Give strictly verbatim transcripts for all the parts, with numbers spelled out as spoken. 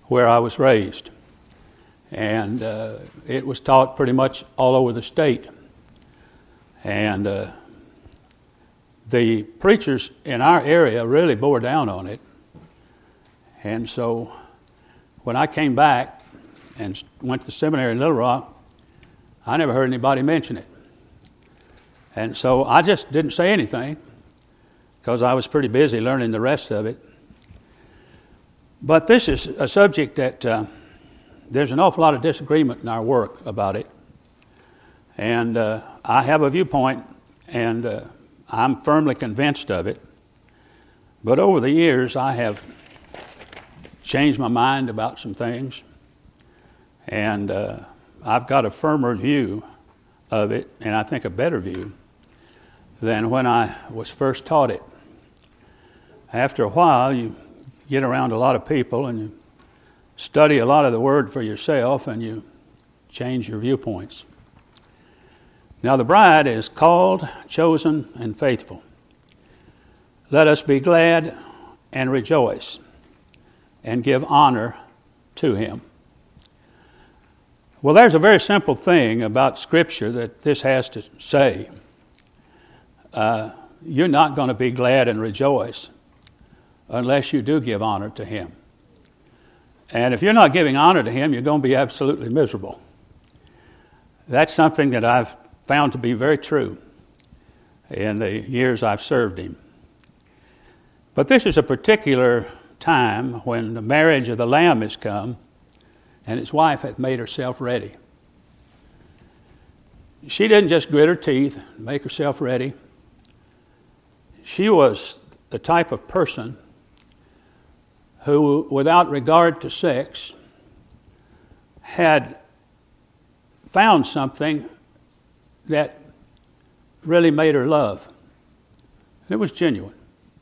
where I was raised. And uh, it was taught pretty much all over the state. And uh, the preachers in our area really bore down on it. And so when I came back and went to the seminary in Little Rock, I never heard anybody mention it. And so I just didn't say anything because I was pretty busy learning the rest of it. But this is a subject that uh, there's an awful lot of disagreement in our work about it. And uh, I have a viewpoint, and uh, I'm firmly convinced of it. But over the years, I have changed my mind about some things. And uh, I've got a firmer view of it, and I think a better view, than when I was first taught it. After a while, you get around a lot of people and you study a lot of the Word for yourself, and you change your viewpoints. Now the bride is called, chosen, and faithful. Let us be glad and rejoice and give honor to Him. Well, there's a very simple thing about Scripture that this has to say. Uh, you're not going to be glad and rejoice unless you do give honor to Him. And if you're not giving honor to Him, you're going to be absolutely miserable. That's something that I've found to be very true in the years I've served Him. But this is a particular time when the marriage of the Lamb has come and His wife hath made herself ready. She didn't just grit her teeth and make herself ready. She was the type of person who, without regard to sex, had found something that really made her love. It was genuine.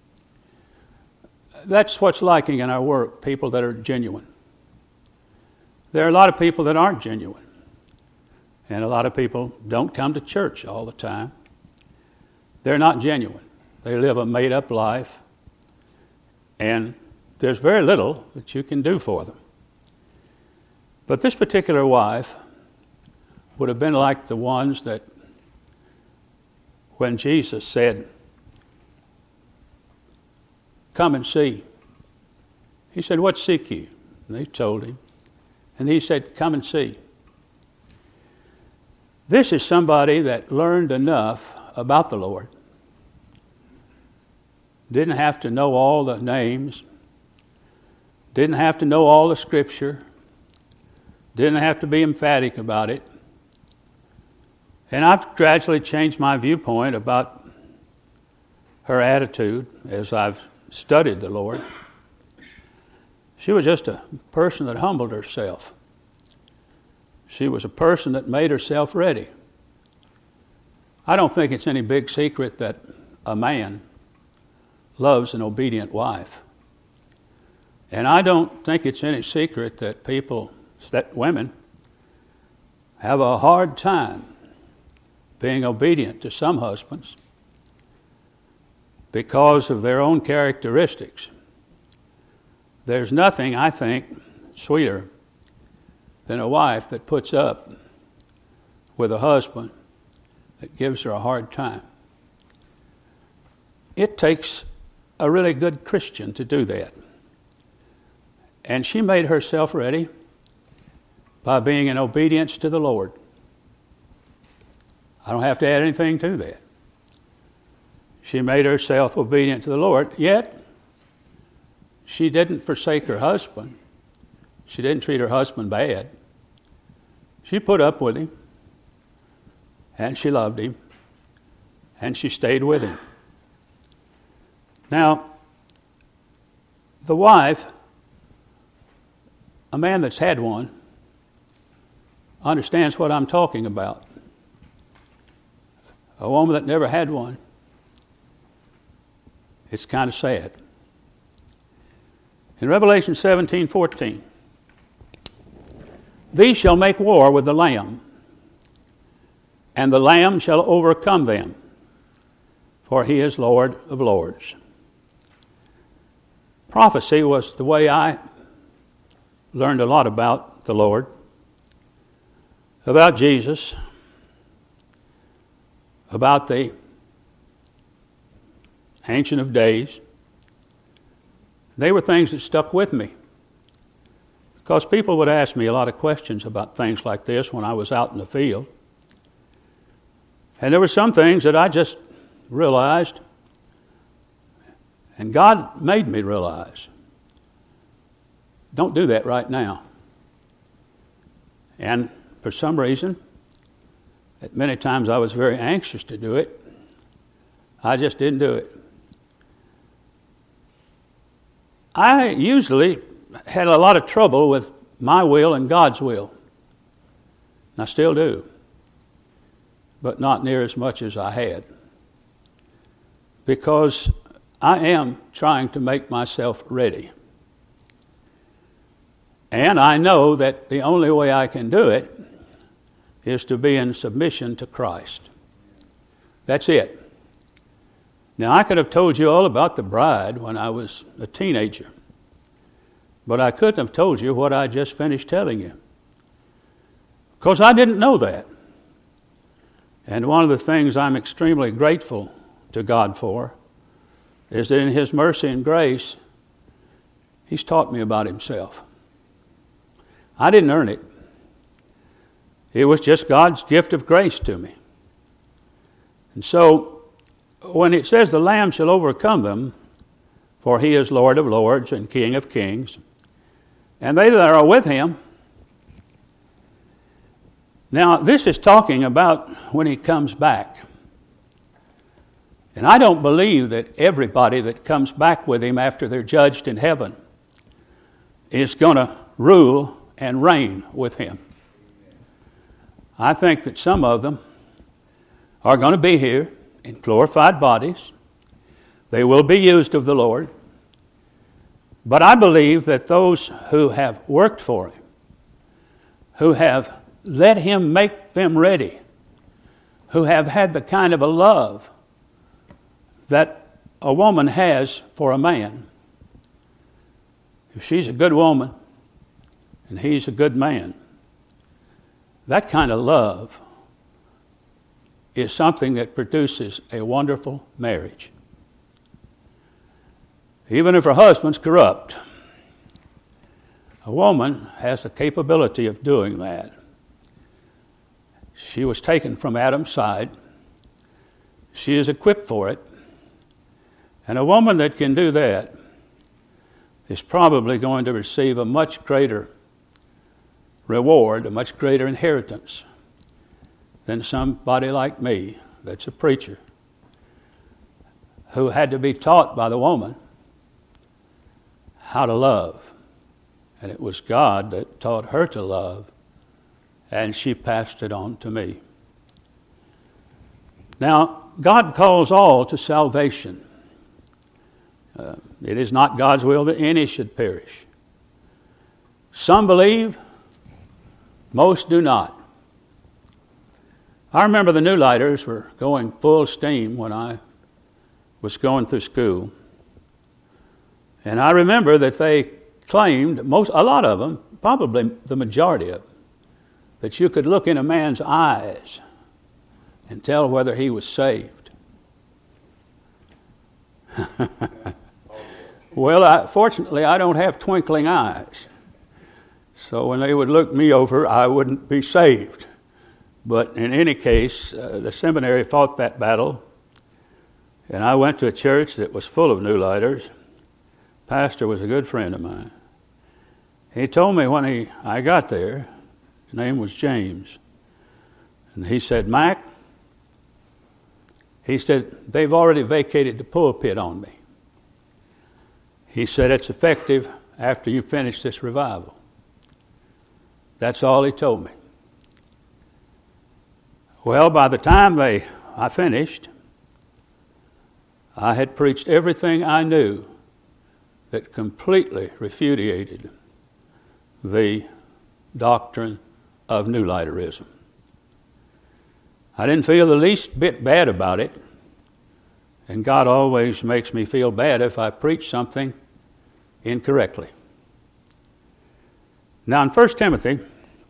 That's what's lacking in our work, people that are genuine. There are a lot of people that aren't genuine. And a lot of people don't come to church all the time. They're not genuine. They live a made-up life. And there's very little that you can do for them. But this particular wife would have been like the ones that when Jesus said, "Come and see." He said, "What seek you?" And they told him. And he said, "Come and see." This is somebody that learned enough about the Lord. Didn't have to know all the names. Didn't have to know all the Scripture. Didn't have to be emphatic about it. And I've gradually changed my viewpoint about her attitude as I've studied the Lord. She was just a person that humbled herself. She was a person that made herself ready. I don't think it's any big secret that a man loves an obedient wife. And I don't think it's any secret that people, that women, have a hard time being obedient to some husbands because of their own characteristics. There's nothing, I think, sweeter than a wife that puts up with a husband that gives her a hard time. It takes a really good Christian to do that. And she made herself ready by being in obedience to the Lord. I don't have to add anything to that. She made herself obedient to the Lord, yet she didn't forsake her husband. She didn't treat her husband bad. She put up with him, and she loved him, and she stayed with him. Now, the wife, a man that's had one, understands what I'm talking about. A woman that never had one, it's kind of sad. In Revelation seventeen fourteen, "These shall make war with the Lamb, and the Lamb shall overcome them, for He is Lord of lords." Prophecy was the way I learned a lot about the Lord, about Jesus, about the Ancient of Days. They were things that stuck with me, because people would ask me a lot of questions about things like this when I was out in the field. And there were some things that I just realized, and God made me realize, don't do that right now. And for some reason, at many times I was very anxious to do it. I just didn't do it. I usually had a lot of trouble with my will and God's will. And I still do. But not near as much as I had. Because I am trying to make myself ready. And I know that the only way I can do it is to be in submission to Christ. That's it. Now, I could have told you all about the bride when I was a teenager, but I couldn't have told you what I just finished telling you, because I didn't know that. And one of the things I'm extremely grateful to God for is that in His mercy and grace, He's taught me about Himself. I didn't earn it. It was just God's gift of grace to me. And so, when it says the Lamb shall overcome them, for He is Lord of lords and King of kings, and they that are with Him. Now, this is talking about when He comes back. And I don't believe that everybody that comes back with Him after they're judged in heaven is going to rule and reign with Him. I think that some of them are going to be here in glorified bodies. They will be used of the Lord. But I believe that those who have worked for Him, who have let Him make them ready, who have had the kind of a love that a woman has for a man, if she's a good woman and he's a good man, that kind of love is something that produces a wonderful marriage. Even if her husband's corrupt, a woman has the capability of doing that. She was taken from Adam's side. She is equipped for it. And a woman that can do that is probably going to receive a much greater reward, a much greater inheritance than somebody like me that's a preacher who had to be taught by the woman how to love. And it was God that taught her to love, and she passed it on to me. Now, God calls all to salvation. Uh, it is not God's will that any should perish. Some believe, most do not. I remember the New Lighters were going full steam when I was going through school. And I remember that they claimed, most, a lot of them, probably the majority of them, that you could look in a man's eyes and tell whether he was saved. Well, I, fortunately, I don't have twinkling eyes. So when they would look me over, I wouldn't be saved. But in any case, uh, the seminary fought that battle, and I went to a church that was full of New Lighters. Pastor was a good friend of mine. He told me when he I got there, his name was James, and he said, Mac, he said, they've already vacated the pulpit on me. He said, it's effective after you finish this revival. That's all he told me. Well, by the time they I finished, I had preached everything I knew that completely repudiated the doctrine of New Lighterism. I didn't feel the least bit bad about it, and God always makes me feel bad if I preach something incorrectly. Now in First Timothy,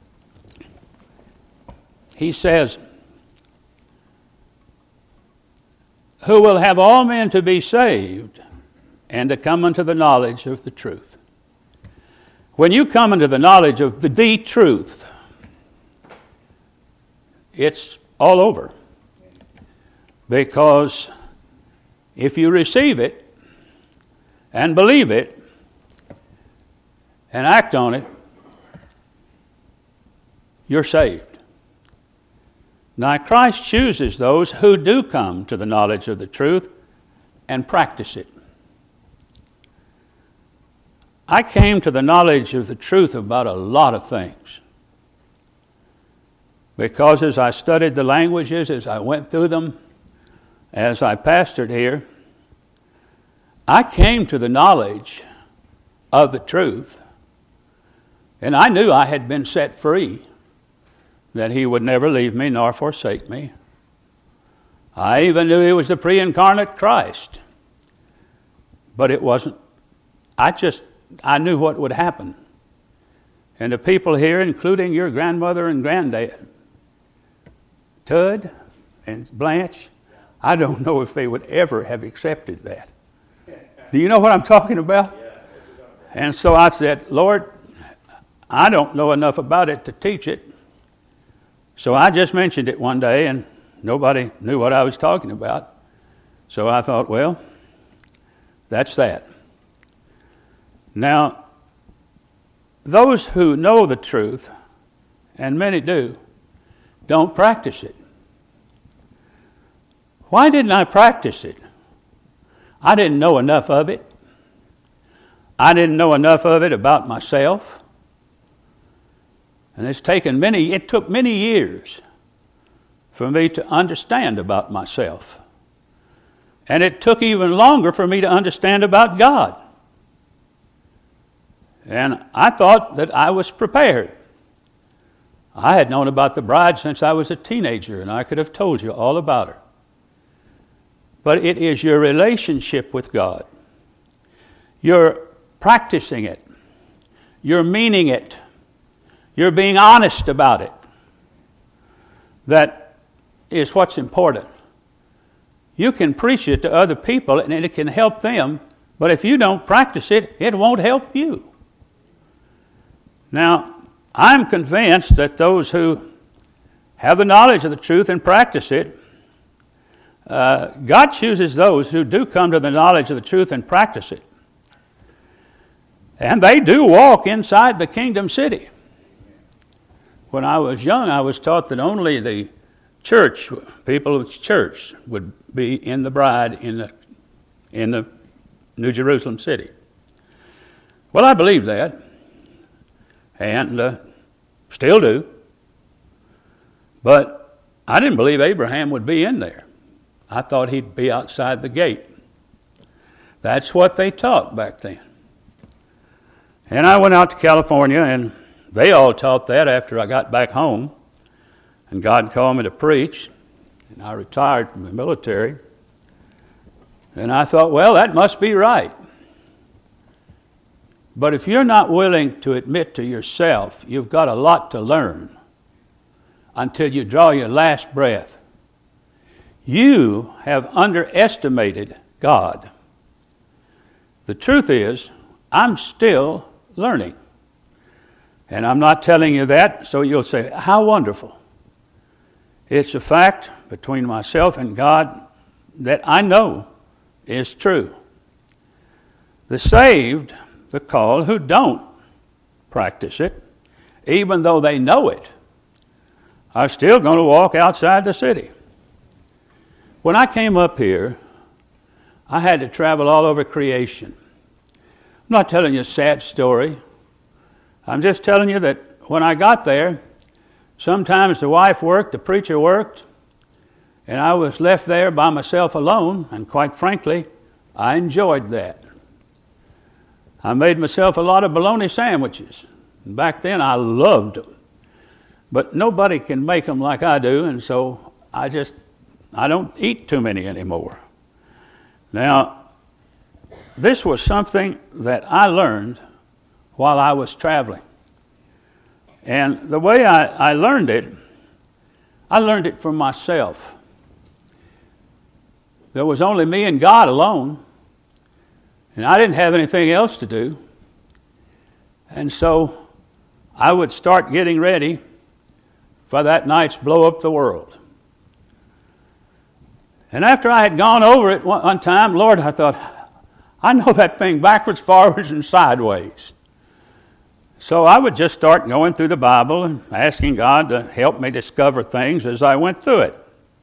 he says, who will have all men to be saved and to come unto the knowledge of the truth. When you come into the knowledge of the, the truth, it's all over. Because if you receive it and believe it and act on it, you're saved. Now, Christ chooses those who do come to the knowledge of the truth and practice it. I came to the knowledge of the truth about a lot of things. Because as I studied the languages, as I went through them, as I pastored here, I came to the knowledge of the truth, and I knew I had been set free, that he would never leave me nor forsake me. I even knew he was the pre-incarnate Christ. But it wasn't, I just, I knew what would happen. And the people here, including your grandmother and granddad, Tud and Blanche, I don't know if they would ever have accepted that. Do you know what I'm talking about? And so I said, Lord, I don't know enough about it to teach it. So I just mentioned it one day, and nobody knew what I was talking about. So I thought, well, that's that. Now, those who know the truth, and many do, don't practice it. Why didn't I practice it? I didn't know enough of it. I didn't know enough of it about myself. And it's taken many, it took many years for me to understand about myself. And it took even longer for me to understand about God. And I thought that I was prepared. I had known about the bride since I was a teenager, and I could have told you all about her. But it is your relationship with God. You're practicing it. You're meaning it. You're being honest about it. That is what's important. You can preach it to other people and it can help them, but if you don't practice it, it won't help you. Now, I'm convinced that those who have the knowledge of the truth and practice it, uh, God chooses those who do come to the knowledge of the truth and practice it. And they do walk inside the kingdom city. When I was young, I was taught that only the church, people of the church, would be in the bride in the, in the New Jerusalem city. Well, I believe that, and uh, still do. But I didn't believe Abraham would be in there. I thought he'd be outside the gate. That's what they taught back then. And I went out to California, and they all taught that after I got back home. And God called me to preach, and I retired from the military. And I thought, well, that must be right. But if you're not willing to admit to yourself, you've got a lot to learn until you draw your last breath. You have underestimated God. The truth is, I'm still learning. And I'm not telling you that, so you'll say, how wonderful. It's a fact between myself and God that I know is true. The saved, the called, who don't practice it, even though they know it, are still going to walk outside the city. When I came up here, I had to travel all over creation. I'm not telling you a sad story. I'm just telling you that when I got there, sometimes the wife worked, the preacher worked, and I was left there by myself alone, and quite frankly, I enjoyed that. I made myself a lot of bologna sandwiches. And back then, I loved them. But nobody can make them like I do, and so I just, I don't eat too many anymore. Now, this was something that I learned while I was traveling. And the way I, I learned it, I learned it from myself. There was only me and God alone, and I didn't have anything else to do. And so I would start getting ready for that night's blow up the world. And after I had gone over it one, one time, Lord, I thought, I know that thing backwards, forwards, and sideways. So I would just start going through the Bible and asking God to help me discover things as I went through it.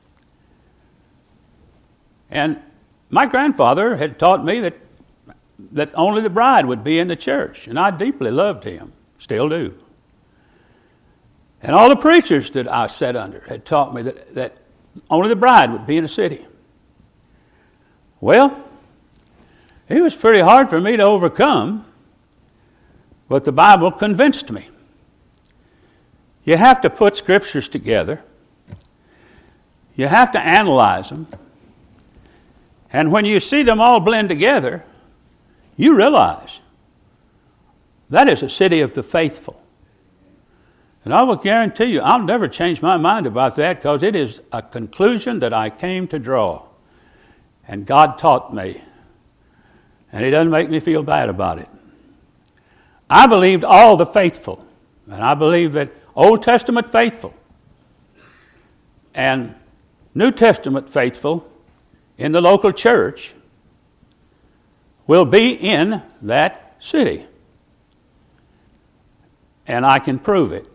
And my grandfather had taught me that, that only the bride would be in the church, and I deeply loved him, still do. And all the preachers that I sat under had taught me that, that only the bride would be in the city. Well, it was pretty hard for me to overcome, but the Bible convinced me. You have to put scriptures together. You have to analyze them. And when you see them all blend together, you realize that is a city of the faithful. And I will guarantee you, I'll never change my mind about that, because it is a conclusion that I came to draw. And God taught me. And He doesn't make me feel bad about it. I believed all the faithful. And I believe that Old Testament faithful and New Testament faithful in the local church will be in that city. And I can prove it.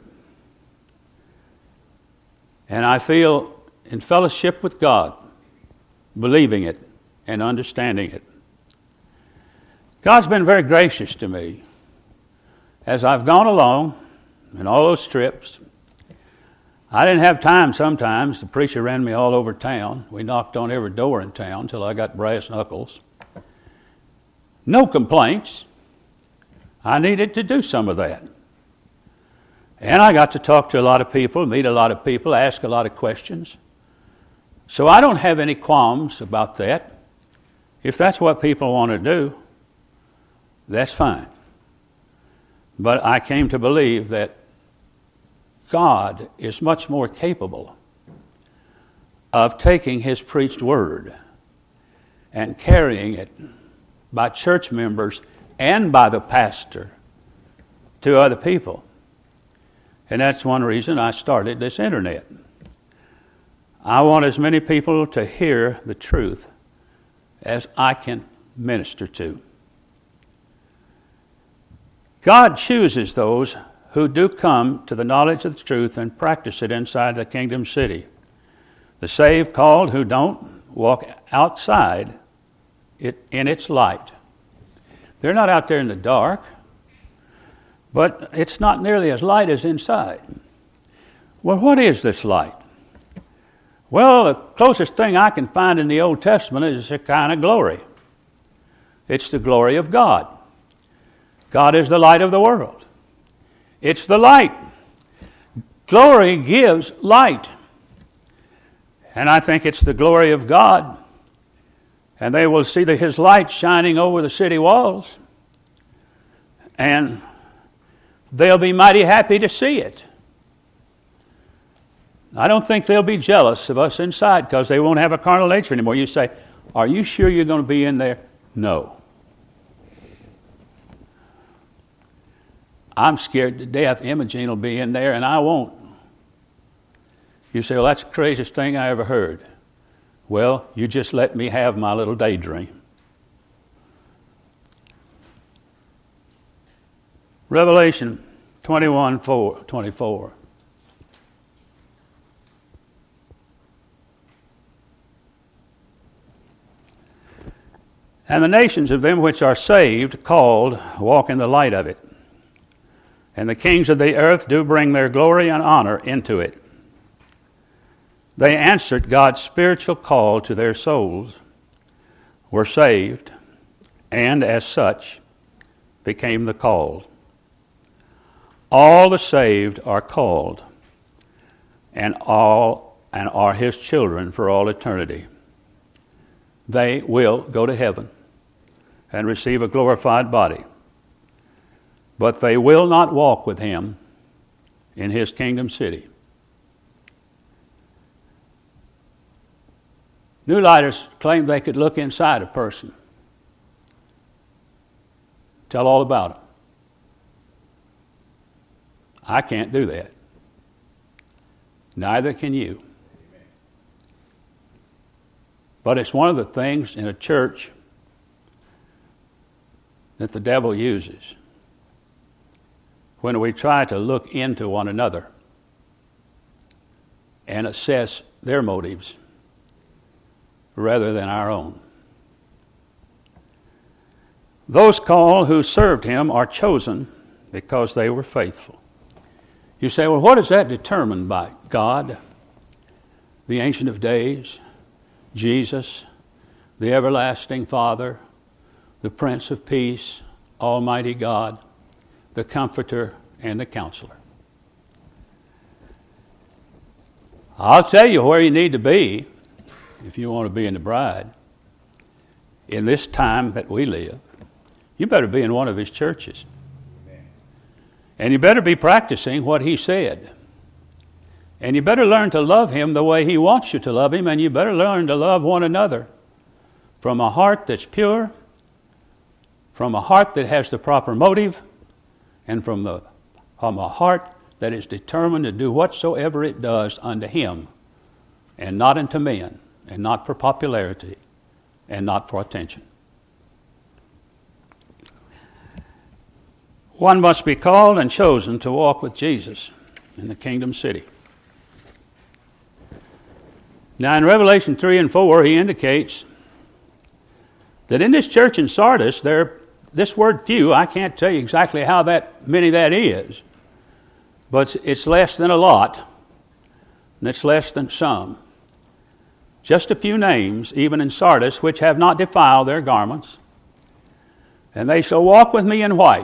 And I feel in fellowship with God, believing it and understanding it. God's been very gracious to me as I've gone along in all those trips. I didn't have time sometimes. The preacher ran me all over town. We knocked on every door in town till I got brass knuckles. No complaints. I needed to do some of that. And I got to talk to a lot of people, meet a lot of people, ask a lot of questions. So I don't have any qualms about that. If that's what people want to do, that's fine. But I came to believe that God is much more capable of taking His preached word and carrying it by church members and by the pastor to other people. And that's one reason I started this internet. I want as many people to hear the truth as I can minister to. God chooses those who do come to the knowledge of the truth and practice it inside the kingdom city. The saved called who don't walk outside it in its light. They're not out there in the dark, but it's not nearly as light as inside. Well, what is this light? Well, the closest thing I can find in the Old Testament is a kind of glory. It's the glory of God. God is the light of the world. It's the light. Glory gives light. And I think it's the glory of God. And they will see the, His light shining over the city walls. And they'll be mighty happy to see it. I don't think they'll be jealous of us inside because they won't have a carnal nature anymore. You say, are you sure you're going to be in there? No. I'm scared to death Imogene will be in there and I won't. You say, well, that's the craziest thing I ever heard. Well, you just let me have my little daydream. Revelation twenty-one four, twenty-four. And the nations of them which are saved, called, walk in the light of it. And the kings of the earth do bring their glory and honor into it. They answered God's spiritual call to their souls, were saved, and as such became the called. All the saved are called, and all and are His children for all eternity. They will go to heaven and receive a glorified body. But they will not walk with Him in his kingdom city. New Lighters claimed they could look inside a person, tell all about them. I can't do that. Neither can you. But it's one of the things in a church that the devil uses when we try to look into one another and assess their motives rather than our own. Those called who served him are chosen because they were faithful. You say, well, what is that determined by? God, the Ancient of Days, Jesus, the Everlasting Father, the Prince of Peace, Almighty God, the Comforter, and the Counselor. I'll tell you where you need to be if you want to be in the bride. In this time that we live, you better be in one of his churches. And you better be practicing what he said. And you better learn to love him the way he wants you to love him, and you better learn to love one another from a heart that's pure, from a heart that has the proper motive, and from, the, from a heart that is determined to do whatsoever it does unto him, and not unto men, and not for popularity, and not for attention. One must be called and chosen to walk with Jesus in the kingdom city. Now in Revelation three and four, he indicates that in this church in Sardis, there, this word few, I can't tell you exactly how that many that is, but it's less than a lot, and it's less than some. Just a few names, even in Sardis, which have not defiled their garments, and they shall walk with me in white,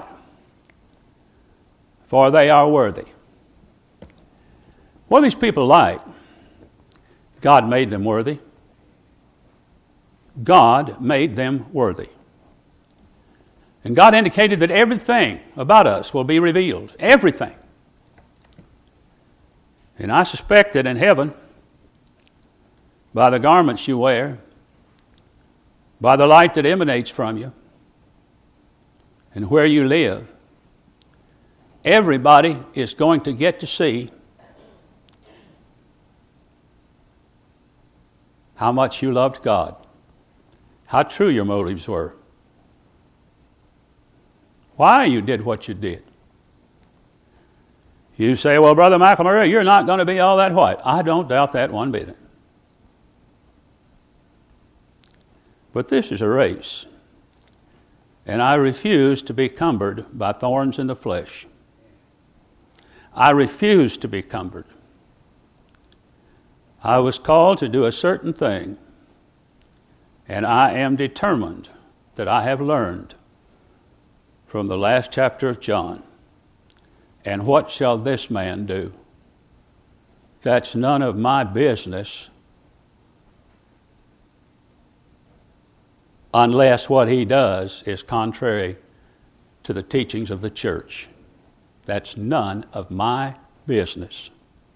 for they are worthy. What are these people like? God made them worthy. God made them worthy. And God indicated that everything about us will be revealed. Everything. And I suspect that in heaven, by the garments you wear, by the light that emanates from you, and where you live, everybody is going to get to see how much you loved God, how true your motives were, why you did what you did. You say, well, Brother McElmurray, you're not going to be all that white. I don't doubt that one bit. But this is a race, and I refuse to be cumbered by thorns in the flesh. I refuse to be cumbered. I was called to do a certain thing, and I am determined that I have learned from the last chapter of John. And what shall this man do? That's none of my business unless what he does is contrary to the teachings of the church. That's none of my business.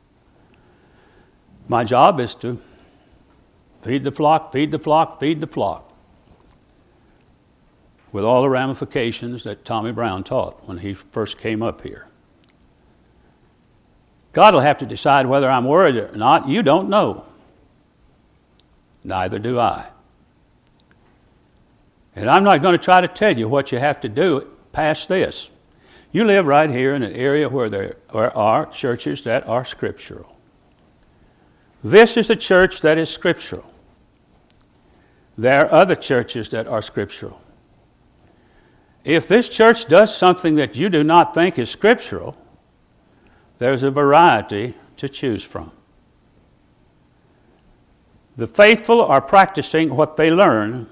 My job is to feed the flock, feed the flock, feed the flock, with all the ramifications that Tommy Brown taught when he first came up here. God will have to decide whether I'm worried or not. You don't know. Neither do I. And I'm not going to try to tell you what you have to do past this. You live right here in an area where there are churches that are scriptural. This is a church that is scriptural. There are other churches that are scriptural. If this church does something that you do not think is scriptural, there's a variety to choose from. The faithful are practicing what they learn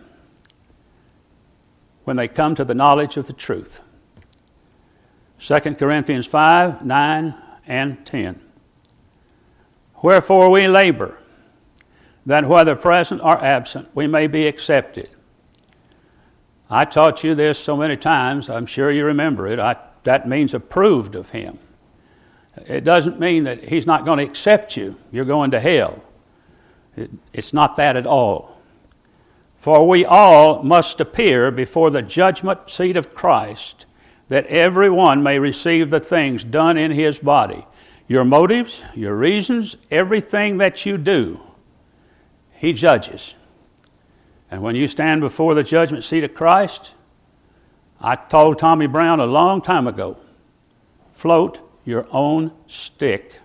when they come to the knowledge of the truth. Second Corinthians five, nine, and ten. Wherefore we labor, that whether present or absent, we may be accepted. I taught you this so many times, I'm sure you remember it. I, that means approved of him. It doesn't mean that he's not going to accept you. You're going to hell. It, it's not that at all. For we all must appear before the judgment seat of Christ, that every one may receive the things done in his body. Your motives, your reasons, everything that you do, he judges. And when you stand before the judgment seat of Christ, I told Tommy Brown a long time ago, float your own stick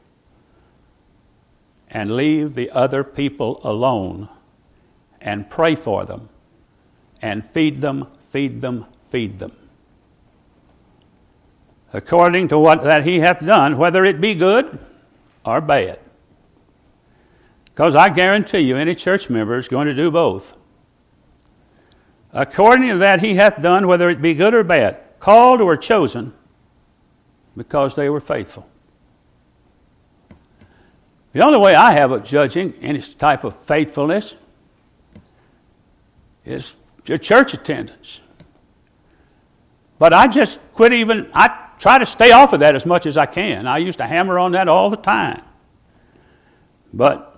and leave the other people alone and pray for them and feed them, feed them, feed them. According to what that he hath done, whether it be good or bad. Because I guarantee you any church member is going to do both. According to that he hath done, whether it be good or bad, called or chosen, because they were faithful. The only way I have of judging any type of faithfulness is your church attendance. But I just quit even, I try to stay off of that as much as I can. I used to hammer on that all the time. But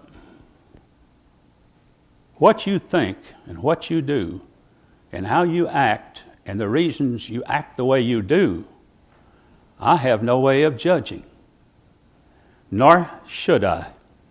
what you think and what you do and how you act and the reasons you act the way you do, I have no way of judging, nor should I.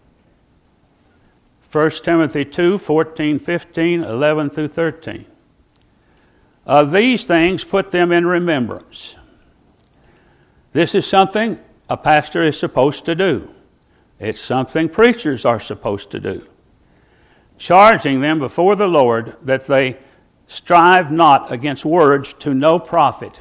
First Timothy two, fourteen, fifteen, eleven through thirteen. Of these things put them in remembrance. This is something a pastor is supposed to do. It's something preachers are supposed to do. Charging them before the Lord that they strive not against words to no profit.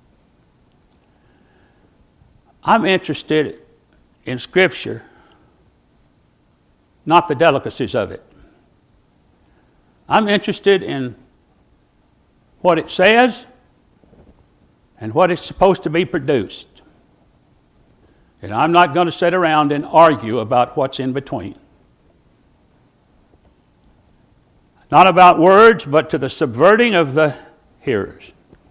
I'm interested in Scripture, not the delicacies of it. I'm interested in what it says and what it's supposed to be produced. And I'm not going to sit around and argue about what's in between. Not about words, but to the subverting of the hearers.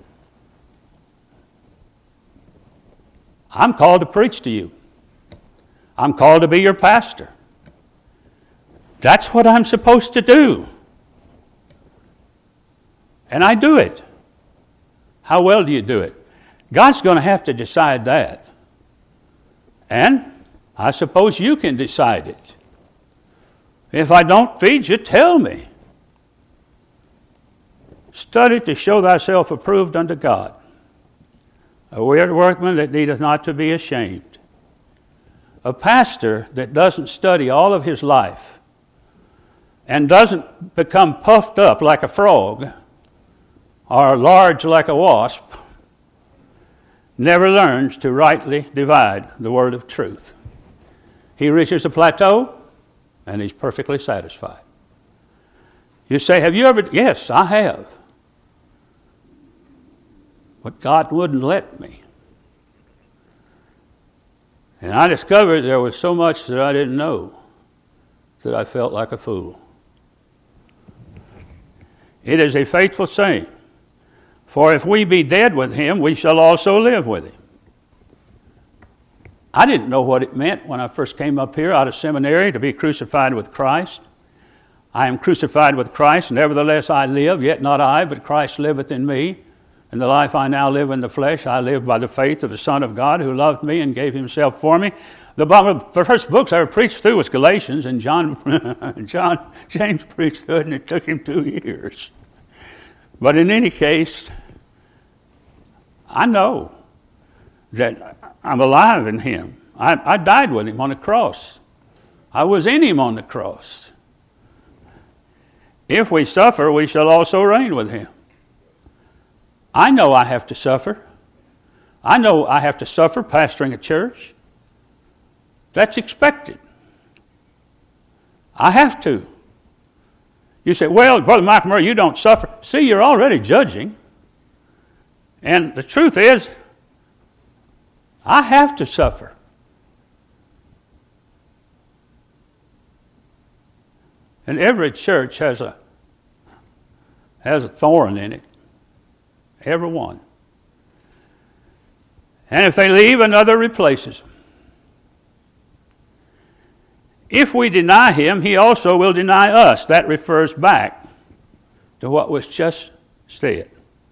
I'm called to preach to you. I'm called to be your pastor. That's what I'm supposed to do. And I do it. How well do you do it? God's going to have to decide that. And I suppose you can decide it. If I don't feed you, tell me. Study to show thyself approved unto God, a workman that needeth not to be ashamed. A pastor that doesn't study all of his life and doesn't become puffed up like a frog or large like a wasp never learns to rightly divide the word of truth. He reaches a plateau and he's perfectly satisfied. You say, have you ever? Yes, I have. But God wouldn't let me. And I discovered there was so much that I didn't know that I felt like a fool. It is a faithful saying, for if we be dead with him, we shall also live with him. I didn't know what it meant when I first came up here out of seminary to be crucified with Christ. I am crucified with Christ, nevertheless I live, yet not I, but Christ liveth in me. And the life I now live in the flesh, I live by the faith of the Son of God who loved me and gave himself for me. The, the first books I ever preached through was Galatians, and John, John James preached through it, and it took him two years. But in any case, I know that I'm alive in him. I, I died with him on the cross. I was in him on the cross. If we suffer, we shall also reign with him. I know I have to suffer. I know I have to suffer pastoring a church. That's expected. I have to. You say, well, Brother Michael Murray, you don't suffer. See, you're already judging. And the truth is, I have to suffer. And every church has a has a thorn in it. Every one. And if they leave, another replaces them. If we deny him, he also will deny us. That refers back to what was just said.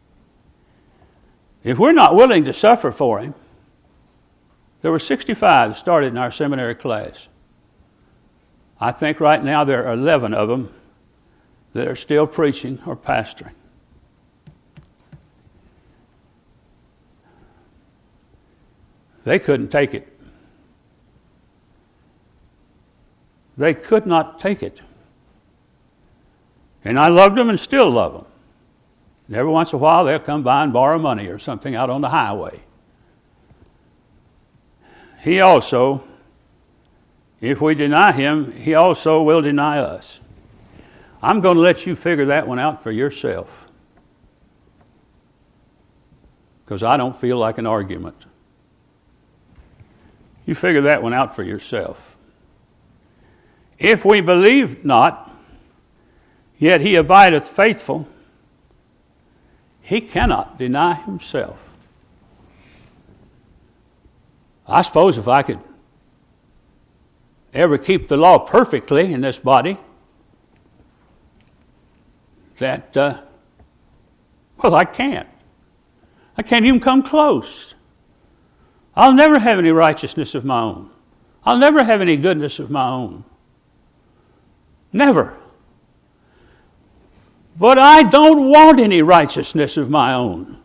If we're not willing to suffer for him, there were sixty-five started in our seminary class. I think right now there are eleven of them that are still preaching or pastoring. They couldn't take it. They could not take it. And I loved them and still love them. And every once in a while they'll come by and borrow money or something out on the highway. He also, if we deny him, he also will deny us. I'm going to let you figure that one out for yourself, because I don't feel like an argument. You figure that one out for yourself. If we believe not, yet he abideth faithful, he cannot deny himself. I suppose if I could ever keep the law perfectly in this body, that, uh, well, I can't. I can't even come close. I'll never have any righteousness of my own. I'll never have any goodness of my own. Never. But I don't want any righteousness of my own.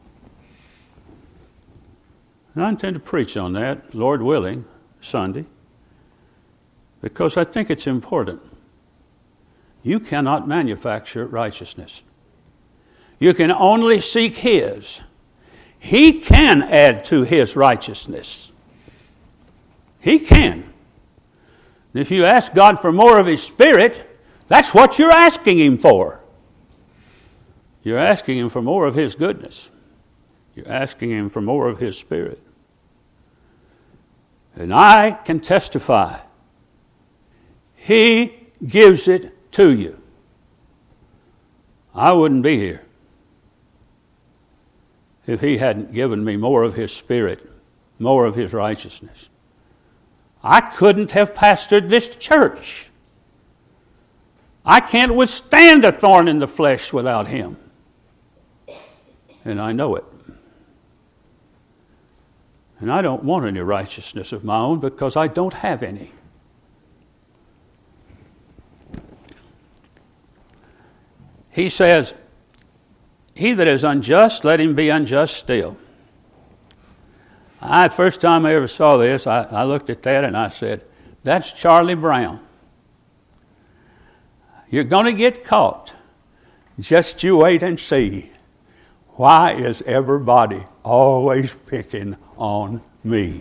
And I intend to preach on that, Lord willing, Sunday, because I think it's important. You cannot manufacture righteousness. You can only seek his. He can add to his righteousness. He can. And if you ask God for more of his Spirit, that's what you're asking him for. You're asking him for more of his goodness. You're asking him for more of his Spirit. And I can testify, he gives it to you. I wouldn't be here if he hadn't given me more of his Spirit, more of his righteousness. I couldn't have pastored this church. I can't withstand a thorn in the flesh without him. And I know it. And I don't want any righteousness of my own because I don't have any. He says, he that is unjust, let him be unjust still. I, first time I ever saw this, I, I looked at that and I said, that's Charlie Brown. You're going to get caught. Just you wait and see. Why is everybody always picking on me?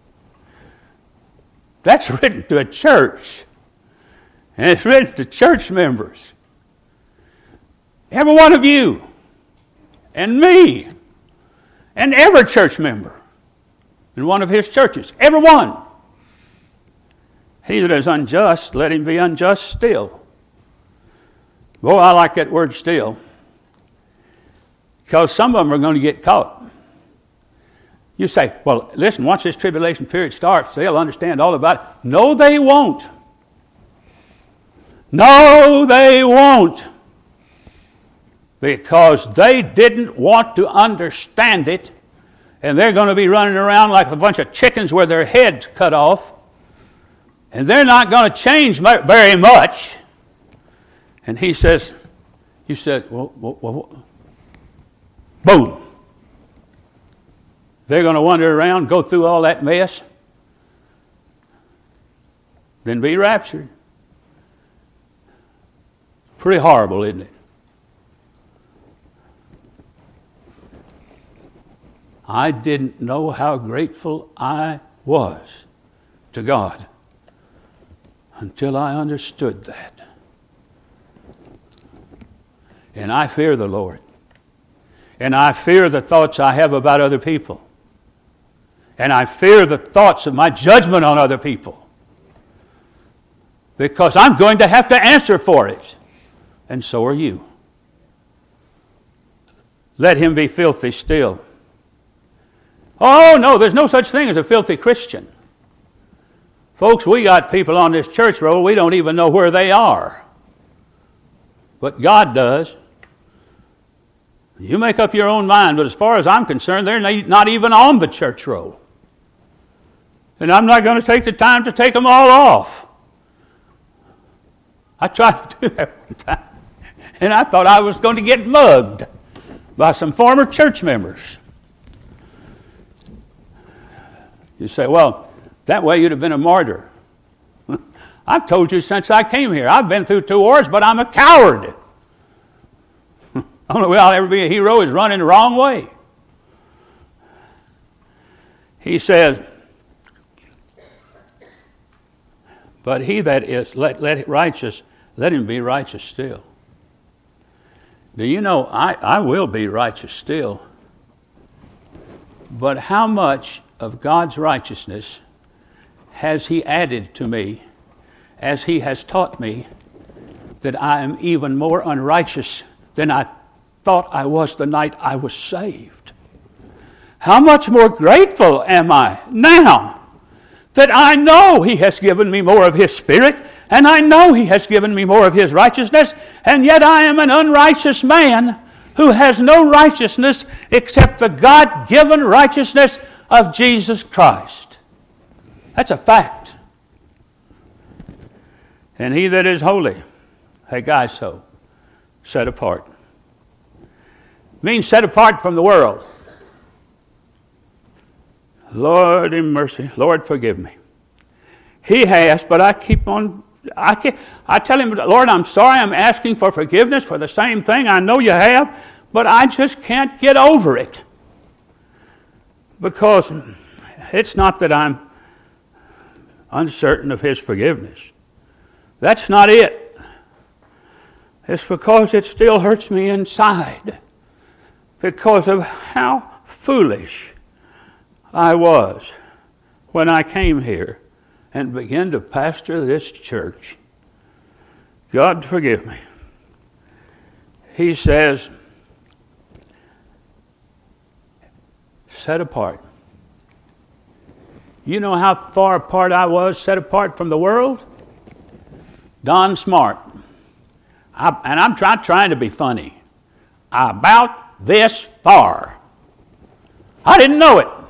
That's written to a church. And it's written to church members. Every one of you. And me. And every church member in one of his churches. Every one. He that is unjust, let him be unjust still. Boy, I like that word still. Because some of them are going to get caught. You say, well, listen, once this tribulation period starts, they'll understand all about it. No, they won't. No, they won't. Because they didn't want to understand it, and they're going to be running around like a bunch of chickens with their heads cut off, and they're not going to change very much. And he says, you said, well, well, well, boom. They're going to wander around, go through all that mess, then be raptured. Pretty horrible, isn't it? I didn't know how grateful I was to God until I understood that. And I fear the Lord. And I fear the thoughts I have about other people. And I fear the thoughts of my judgment on other people. Because I'm going to have to answer for it. And so are you. Let him be filthy still. Oh, no, there's no such thing as a filthy Christian. Folks, we got people on this church roll, we don't even know where they are. But God does. You make up your own mind, but as far as I'm concerned, they're not even on the church roll. And I'm not going to take the time to take them all off. I tried to do that one time, and I thought I was going to get mugged by some former church members. You say, well, that way you'd have been a martyr. I've told you since I came here, I've been through two wars, but I'm a coward. The only way I'll ever be a hero is running the wrong way. He says, but he that is let, let it righteous, let him be righteous still. Do you know, I, I will be righteous still. But how much of God's righteousness has he added to me as he has taught me that I am even more unrighteous than I thought I was the night I was saved? How much more grateful am I now that I know he has given me more of his Spirit, and I know he has given me more of his righteousness, and yet I am an unrighteous man who has no righteousness except the God-given righteousness of Jesus Christ. That's a fact. And he that is holy, hagaiso, set apart. Means set apart from the world. Lord in mercy, Lord forgive me. He has, but I keep on, I can't, I tell him, Lord, I'm sorry, I'm asking for forgiveness for the same thing. I know you have, but I just can't get over it. Because it's not that I'm uncertain of his forgiveness. That's not it. It's because it still hurts me inside because of how foolish I was when I came here and began to pastor this church. God forgive me. He says, set apart. You know how far apart I was, set apart from the world? Don Smart. I, and I'm try, trying to be funny. About this far. I didn't know it.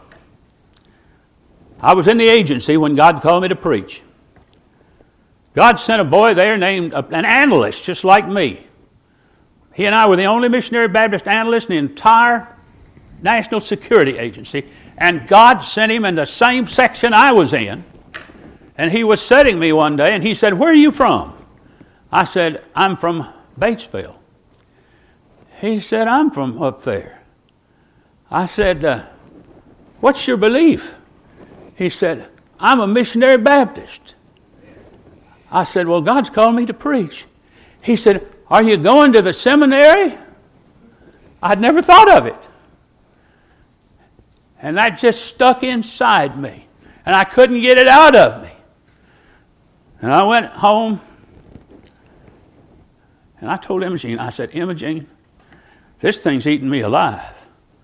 I was in the agency when God called me to preach. God sent a boy there named an analyst, just like me. He and I were the only missionary Baptist analysts in the entire National Security Agency, and God sent him in the same section I was in. And he was setting me one day, and he said, where are you from? I said, I'm from Batesville. He said, I'm from up there. I said, uh, what's your belief? He said, I'm a missionary Baptist. I said, well, God's called me to preach. He said, are you going to the seminary? I'd never thought of it. And that just stuck inside me. And I couldn't get it out of me. And I went home. And I told Imogene, I said, Imogene, this thing's eating me alive.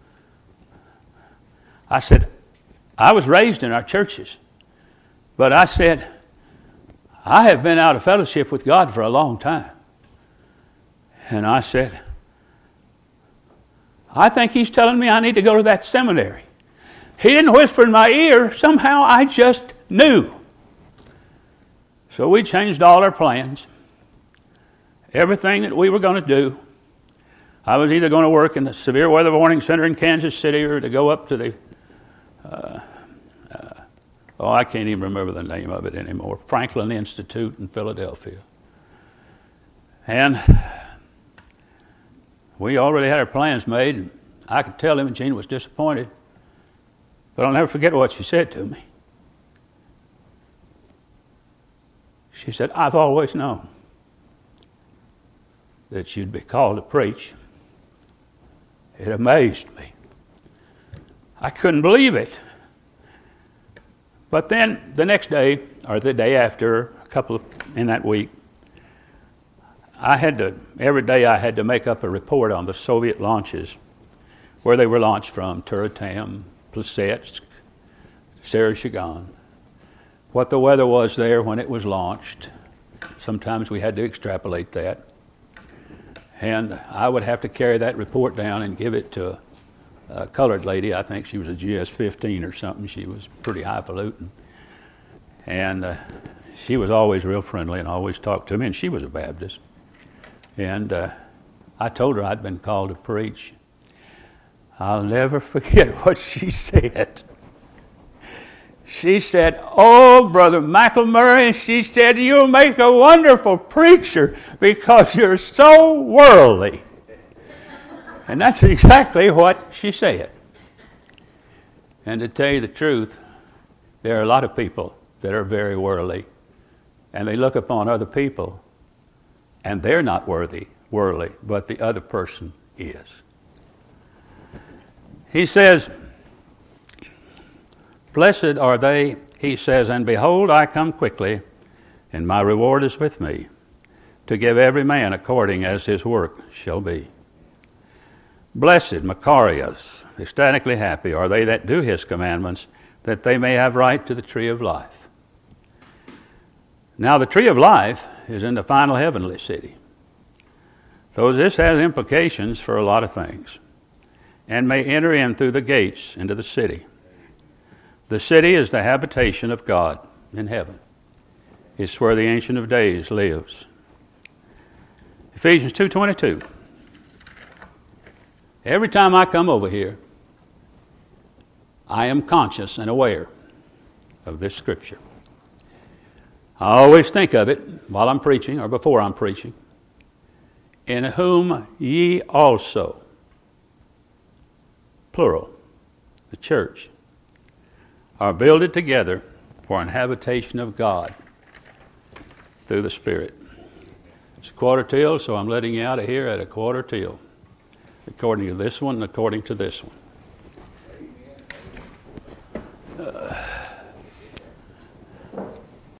I said, I was raised in our churches. But I said, I have been out of fellowship with God for a long time. And I said, I think he's telling me I need to go to that seminary. He didn't whisper in my ear. Somehow I just knew. So we changed all our plans. Everything that we were going to do. I was either going to work in the Severe Weather Warning Center in Kansas City or to go up to the, uh, uh, oh, I can't even remember the name of it anymore, Franklin Institute in Philadelphia. And we already had our plans made. I could tell Imogene was disappointed. But I'll never forget what she said to me. She said, I've always known that you'd be called to preach. It amazed me. I couldn't believe it. But then the next day, or the day after, a couple of, in that week, I had to, every day I had to make up a report on the Soviet launches, where they were launched from, Turatam, Plesetsk, Sarashagan. what the weather was there when it was launched. Sometimes we had to extrapolate that. And I would have to carry that report down and give it to a, a colored lady. I think she was a G S fifteen or something. She was pretty highfalutin. And uh, she was always real friendly and always talked to me, and she was a Baptist. And uh, I told her I'd been called to preach. I'll never forget what she said. She said, "Oh, Brother McElmurray," she said, "you'll make a wonderful preacher because you're so worldly." And that's exactly what she said. And to tell you the truth, there are a lot of people that are very worldly, and they look upon other people, and they're not worthy, worldly, but the other person is. He says, "Blessed are they," he says, "and behold, I come quickly, and my reward is with me, to give every man according as his work shall be. Blessed, Macarius, ecstatically happy, are they that do his commandments, that they may have right to the tree of life." Now, the tree of life is in the final heavenly city. So this has implications for a lot of things, and may enter in through the gates into the city. The city is the habitation of God in heaven. It's where the Ancient of Days lives. Ephesians two twenty-two. Every time I come over here, I am conscious and aware of this scripture. I always think of it while I'm preaching or before I'm preaching. "In whom ye also," plural, the church, "are builded together for an habitation of God through the Spirit." It's a quarter till, so I'm letting you out of here at a quarter till, according to this one and according to this one. Uh,